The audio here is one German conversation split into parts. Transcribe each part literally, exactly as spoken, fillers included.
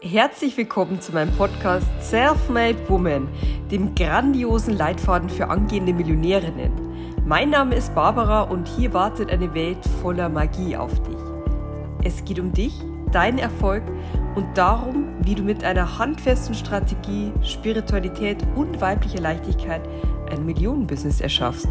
Herzlich willkommen zu meinem Podcast Self-Made Woman, dem grandiosen Leitfaden für angehende Millionärinnen. Mein Name ist Barbara und hier wartet eine Welt voller Magie auf dich. Es geht um dich, deinen Erfolg und darum, wie du mit einer handfesten Strategie, Spiritualität und weiblicher Leichtigkeit ein Millionenbusiness erschaffst.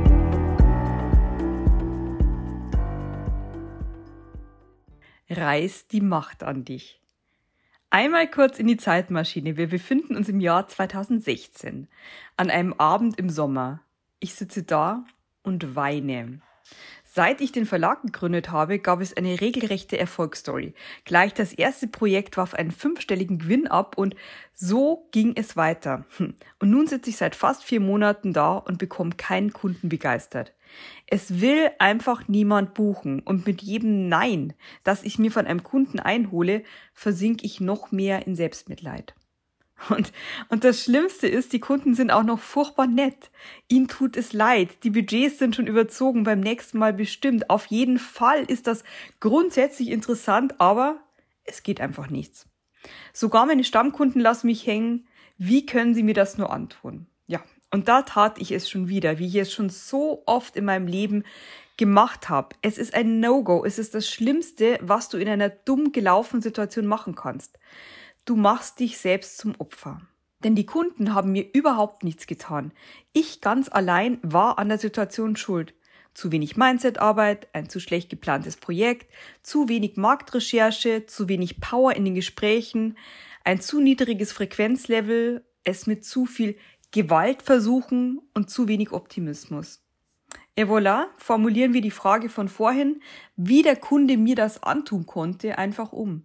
Reiß die Macht an dich. Einmal kurz in die Zeitmaschine. Wir befinden uns im Jahr zweitausendsechzehn, an einem Abend im Sommer. Ich sitze da und weine. Seit ich den Verlag gegründet habe, gab es eine regelrechte Erfolgsstory. Gleich das erste Projekt warf einen fünfstelligen Gewinn ab und so ging es weiter. Und nun sitze ich seit fast vier Monaten da und bekomme keinen Kunden begeistert. Es will einfach niemand buchen und mit jedem Nein, das ich mir von einem Kunden einhole, versinke ich noch mehr in Selbstmitleid. Und, und das Schlimmste ist, die Kunden sind auch noch furchtbar nett. Ihnen tut es leid, die Budgets sind schon überzogen, beim nächsten Mal bestimmt. Auf jeden Fall ist das grundsätzlich interessant, aber es geht einfach nichts. Sogar meine Stammkunden lassen mich hängen. Wie können sie mir das nur antun? Ja, und da tat ich es schon wieder, wie ich es schon so oft in meinem Leben gemacht habe. Es ist ein No-Go. Es ist das Schlimmste, was du in einer dumm gelaufenen Situation machen kannst. Du machst dich selbst zum Opfer. Denn die Kunden haben mir überhaupt nichts getan. Ich ganz allein war an der Situation schuld. Zu wenig Mindset-Arbeit, ein zu schlecht geplantes Projekt, zu wenig Marktrecherche, zu wenig Power in den Gesprächen, ein zu niedriges Frequenzlevel, es mit zu viel Gewalt versuchen und zu wenig Optimismus. Et voilà, formulieren wir die Frage von vorhin, wie der Kunde mir das antun konnte, einfach um.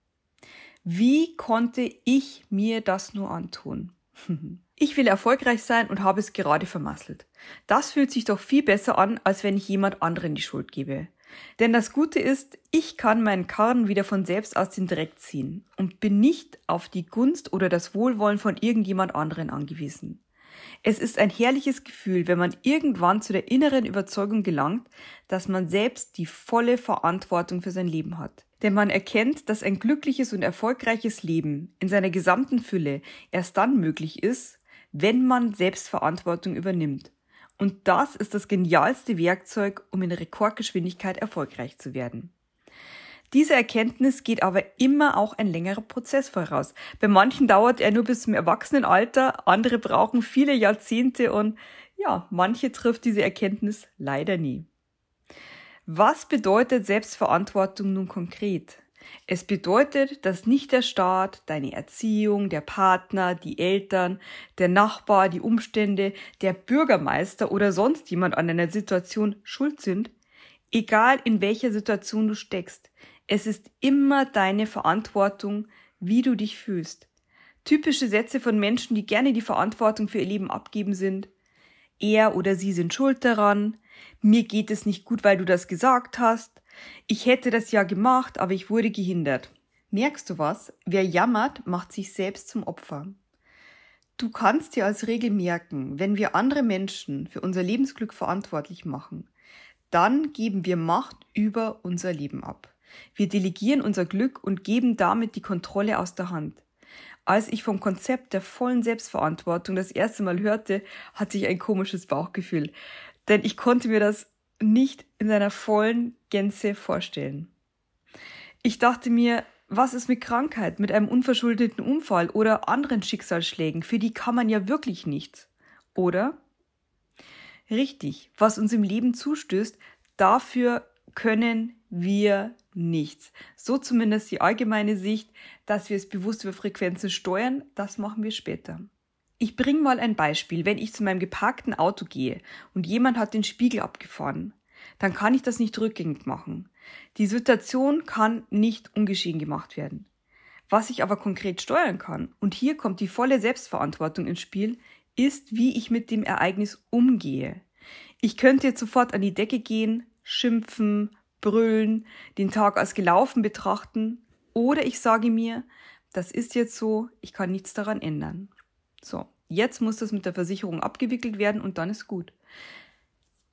Wie konnte ich mir das nur antun? Ich will erfolgreich sein und habe es gerade vermasselt. Das fühlt sich doch viel besser an, als wenn ich jemand anderen die Schuld gebe. Denn das Gute ist, ich kann meinen Karren wieder von selbst aus den Dreck ziehen und bin nicht auf die Gunst oder das Wohlwollen von irgendjemand anderen angewiesen. Es ist ein herrliches Gefühl, wenn man irgendwann zu der inneren Überzeugung gelangt, dass man selbst die volle Verantwortung für sein Leben hat. Denn man erkennt, dass ein glückliches und erfolgreiches Leben in seiner gesamten Fülle erst dann möglich ist, wenn man Selbstverantwortung übernimmt. Und das ist das genialste Werkzeug, um in Rekordgeschwindigkeit erfolgreich zu werden. Diese Erkenntnis geht aber immer auch ein längerer Prozess voraus. Bei manchen dauert er nur bis zum Erwachsenenalter, andere brauchen viele Jahrzehnte und ja, manche trifft diese Erkenntnis leider nie. Was bedeutet Selbstverantwortung nun konkret? Es bedeutet, dass nicht der Staat, deine Erziehung, der Partner, die Eltern, der Nachbar, die Umstände, der Bürgermeister oder sonst jemand an einer Situation schuld sind, egal in welcher Situation du steckst. Es ist immer deine Verantwortung, wie du dich fühlst. Typische Sätze von Menschen, die gerne die Verantwortung für ihr Leben abgeben, sind: Er oder sie sind schuld daran, mir geht es nicht gut, weil du das gesagt hast, ich hätte das ja gemacht, aber ich wurde gehindert. Merkst du was? Wer jammert, macht sich selbst zum Opfer. Du kannst dir als Regel merken, wenn wir andere Menschen für unser Lebensglück verantwortlich machen, dann geben wir Macht über unser Leben ab. Wir delegieren unser Glück und geben damit die Kontrolle aus der Hand. Als ich vom Konzept der vollen Selbstverantwortung das erste Mal hörte, hatte ich ein komisches Bauchgefühl, denn ich konnte mir das nicht in seiner vollen Gänze vorstellen. Ich dachte mir, was ist mit Krankheit, mit einem unverschuldeten Unfall oder anderen Schicksalsschlägen? Für die kann man ja wirklich nichts, oder? Richtig, was uns im Leben zustößt, dafür können wir nichts. So zumindest die allgemeine Sicht, dass wir es bewusst über Frequenzen steuern, das machen wir später. Ich bringe mal ein Beispiel. Wenn ich zu meinem geparkten Auto gehe und jemand hat den Spiegel abgefahren, dann kann ich das nicht rückgängig machen. Die Situation kann nicht ungeschehen gemacht werden. Was ich aber konkret steuern kann, und hier kommt die volle Selbstverantwortung ins Spiel, ist, wie ich mit dem Ereignis umgehe. Ich könnte jetzt sofort an die Decke gehen, schimpfen, brüllen, den Tag als gelaufen betrachten, oder ich sage mir, das ist jetzt so, ich kann nichts daran ändern. So, jetzt muss das mit der Versicherung abgewickelt werden und dann ist gut.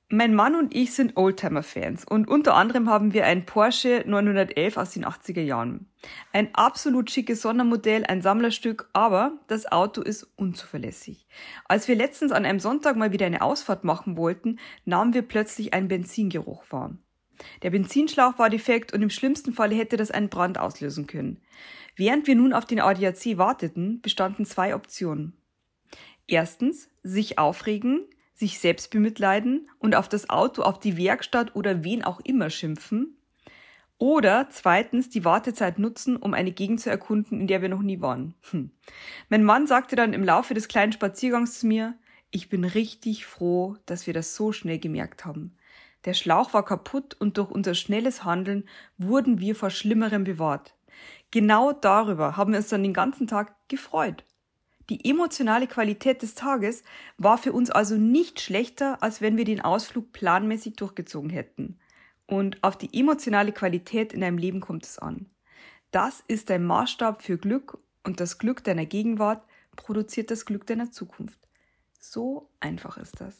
Mein Mann und ich sind Oldtimer-Fans und unter anderem haben wir ein Porsche neunhundertelf aus den achtziger Jahren. Ein absolut schickes Sondermodell, ein Sammlerstück, aber das Auto ist unzuverlässig. Als wir letztens an einem Sonntag mal wieder eine Ausfahrt machen wollten, nahmen wir plötzlich einen Benzingeruch wahr. Der Benzinschlauch war defekt und im schlimmsten Fall hätte das einen Brand auslösen können. Während wir nun auf den A D A C warteten, bestanden zwei Optionen. Erstens, sich aufregen, sich selbst bemitleiden und auf das Auto, auf die Werkstatt oder wen auch immer schimpfen. Oder zweitens, die Wartezeit nutzen, um eine Gegend zu erkunden, in der wir noch nie waren. Hm. Mein Mann sagte dann im Laufe des kleinen Spaziergangs zu mir, ich bin richtig froh, dass wir das so schnell gemerkt haben. Der Schlauch war kaputt und durch unser schnelles Handeln wurden wir vor Schlimmerem bewahrt. Genau darüber haben wir uns dann den ganzen Tag gefreut. Die emotionale Qualität des Tages war für uns also nicht schlechter, als wenn wir den Ausflug planmäßig durchgezogen hätten. Und auf die emotionale Qualität in deinem Leben kommt es an. Das ist dein Maßstab für Glück und das Glück deiner Gegenwart produziert das Glück deiner Zukunft. So einfach ist das.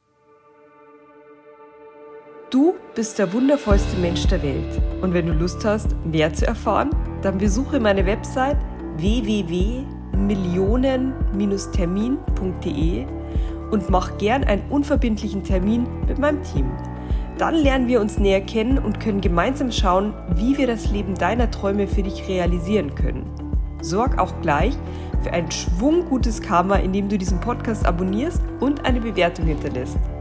Du bist der wundervollste Mensch der Welt. Und wenn du Lust hast, mehr zu erfahren, dann besuche meine Website w w w punkt millionen Termin punkt de und mach gern einen unverbindlichen Termin mit meinem Team. Dann lernen wir uns näher kennen und können gemeinsam schauen, wie wir das Leben deiner Träume für dich realisieren können. Sorg auch gleich für ein Schwung gutes Karma, indem du diesen Podcast abonnierst und eine Bewertung hinterlässt.